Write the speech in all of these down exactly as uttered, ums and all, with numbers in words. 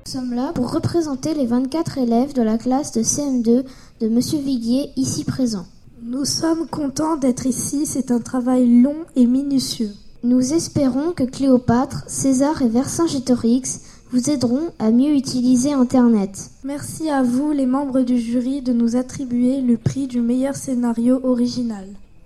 Nous sommes là pour représenter les vingt-quatre élèves de la classe de C M deux de Monsieur Viguier, ici présent. Nous sommes contents d'être ici, c'est un travail long et minutieux. Nous espérons que Cléopâtre, César et Vercingétorix vous aideront à mieux utiliser Internet. Merci à vous, les membres du jury, de nous attribuer le prix du meilleur scénario original.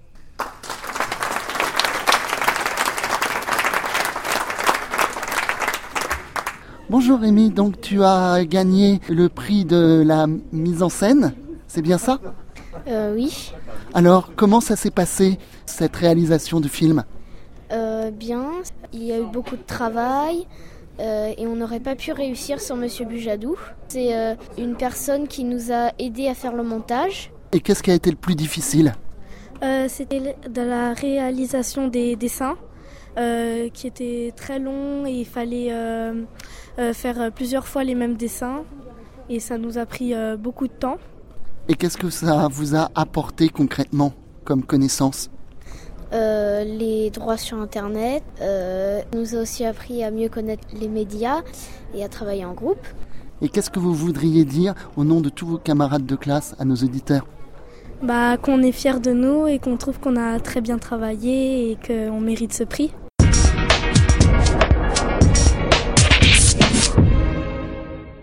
Bonjour Rémi, donc tu as gagné le prix de la mise en scène, c'est bien ça ? Euh, oui. Alors, comment ça s'est passé, cette réalisation du film ? Euh, bien, il y a eu beaucoup de travail euh, et on n'aurait pas pu réussir sans Monsieur Bujadou. C'est euh, une personne qui nous a aidés à faire le montage. Et qu'est-ce qui a été le plus difficile ? euh, C'était de la réalisation des dessins euh, qui étaient très longs et il fallait euh, euh, faire plusieurs fois les mêmes dessins et ça nous a pris euh, beaucoup de temps. Et qu'est-ce que ça vous a apporté concrètement comme connaissance ? Euh, les droits sur Internet, euh, nous a aussi appris à mieux connaître les médias et à travailler en groupe. Et qu'est-ce que vous voudriez dire au nom de tous vos camarades de classe à nos auditeurs ? Bah, qu'on est fiers de nous et qu'on trouve qu'on a très bien travaillé et qu'on mérite ce prix.